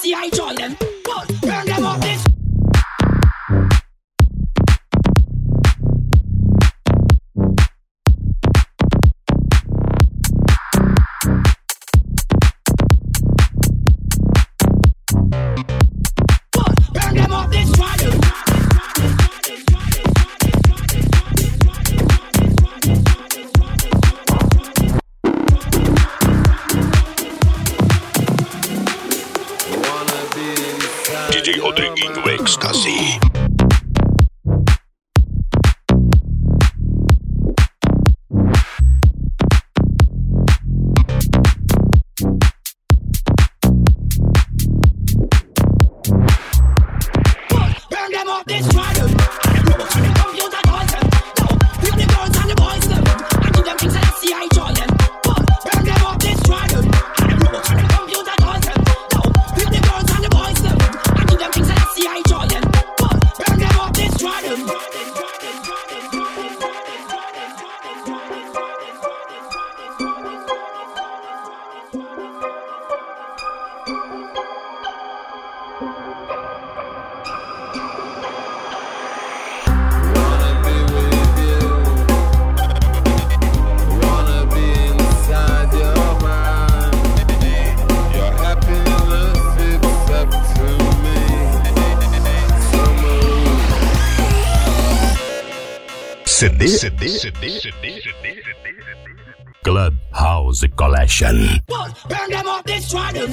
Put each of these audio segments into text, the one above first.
Selassie, I join them. But burn them up this. DJ Rodriguinho Ecstasy. Burn them up this rider. Computer calls them. No, we the girls and the boys them. I give them things that I see, I join them. Burn them up this rider. Computer calls them. No, we the girls and the boys them. I give them things that I see, I join them. Burn them up this rider. CD Clubhouse Collection. Burn them up this rider.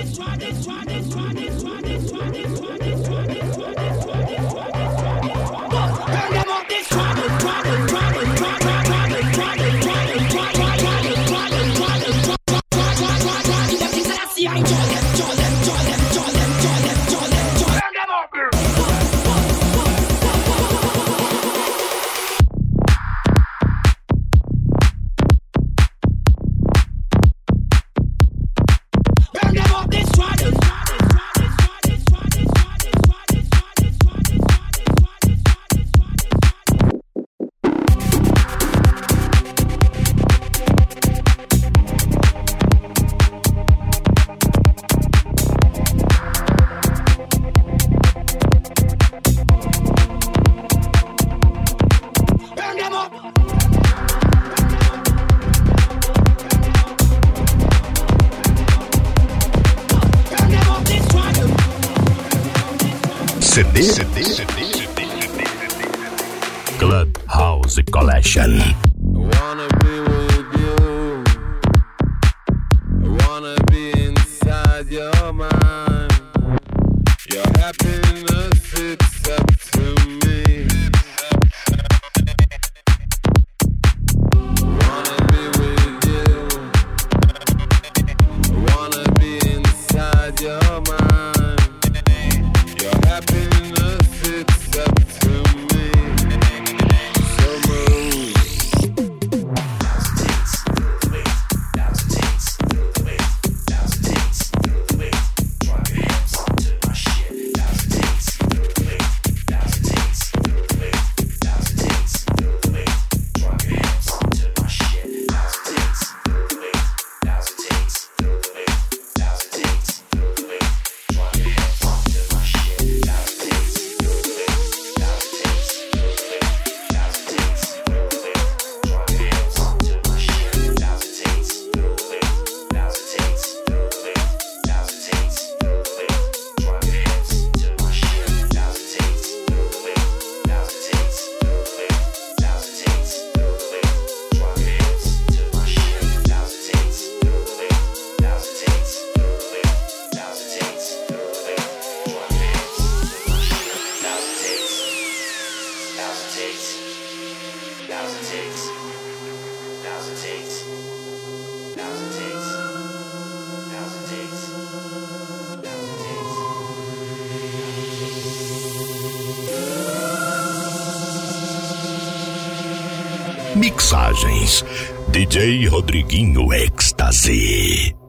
Burn them up this CD Clubhouse Collection. I wanna be with you. I wanna be inside your mind. Your happiness, it's up to me. I wanna be with you. I wanna be inside your mind. Your happiness, it's up to me. So move. Mixagens DJ Rodriguinho Ecstasy.